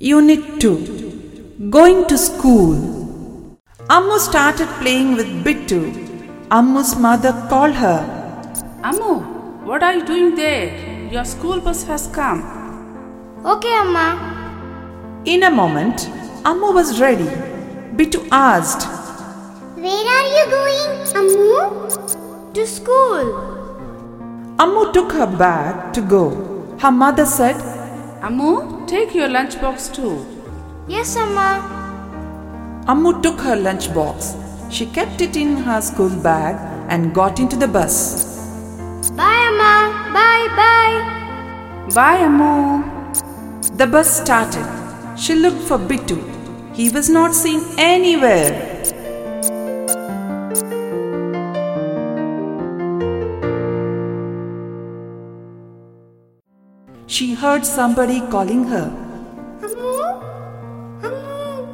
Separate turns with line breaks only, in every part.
Unit 2. Going to School. Ammu started playing with Bittu. Ammu's mother called her.
Ammu, what are you doing there? Your school bus has come.
Okay, Amma.
In a moment, Ammu was ready. Bittu asked,
Where are you going, Ammu? To school.
Ammu took her bag to go. Her mother said,
Ammu, take your lunchbox too.
Yes, Amma.
Ammu took her lunchbox. She kept it in her school bag and got into the bus.
Bye, Amma. Bye, bye.
Bye, Ammu.
The bus started. She looked for Bittu. He was not seen anywhere. She heard somebody calling her.
Ammu? Ammu?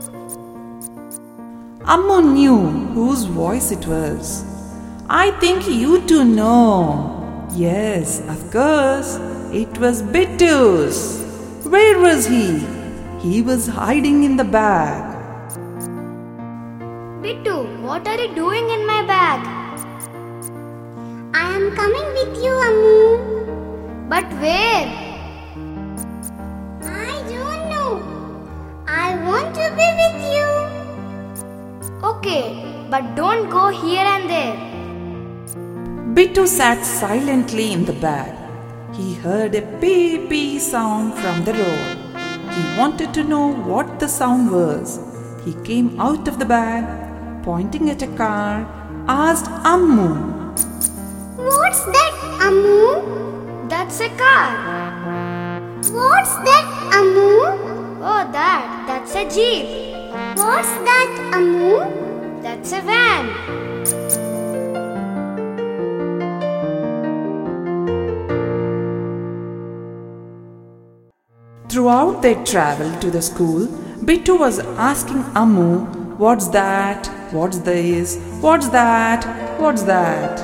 Ammu knew whose voice it was. I think you two know. Yes, of course. It was Bittu's. Where was he? He was hiding in the bag.
Bittu, what are you doing in my bag? I am coming with you, Ammu. But where? I don't know. I want to be with you. Okay, but don't go here and there.
Bittu sat silently in the bag. He heard a pee-pee sound from the road. He wanted to know what the sound was. He came out of the bag, pointing at a car, asked Ammu,
What's that, Ammu? That's a car. What's that, Ammu? Oh, that's a jeep. What's that, Ammu? That's a van.
Throughout their travel to the school, Bittu was asking Ammu, what's that? What's this? What's that? What's that?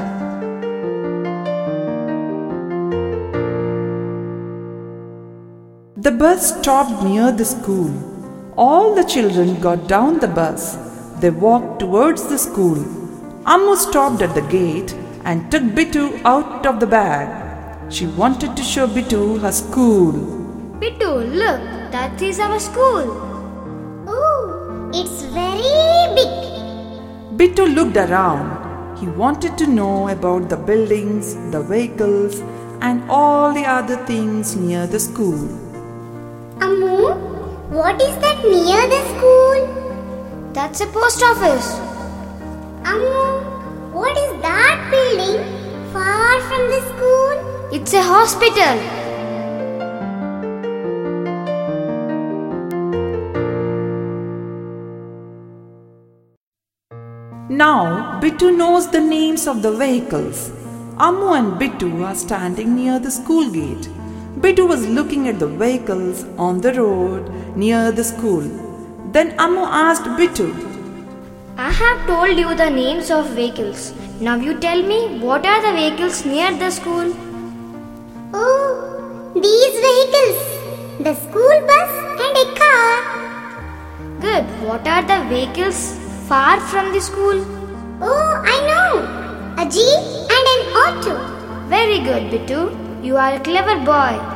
The bus stopped near the school. All the children got down the bus. They walked towards the school. Ammu stopped at the gate and took Bittu out of the bag. She wanted to show Bittu her school.
Bittu, look, that is our school. Oh, it's very big.
Bittu looked around. He wanted to know about the buildings, the vehicles, and all the other things near the school.
Ammu, what is that near the school? That's a post office. Ammu, what is that building far from the school? It's a hospital.
Now, Bittu knows the names of the vehicles. Ammu and Bittu are standing near the school gate. Bittu was looking at the vehicles on the road near the school. Then Ammu asked Bittu,
I have told you the names of vehicles. Now you tell me, what are the vehicles near the school? Oh, these vehicles. The school bus and a car. Good. What are the vehicles far from the school? Oh, I know. A jeep and an auto. Very good, Bittu. You are a clever boy.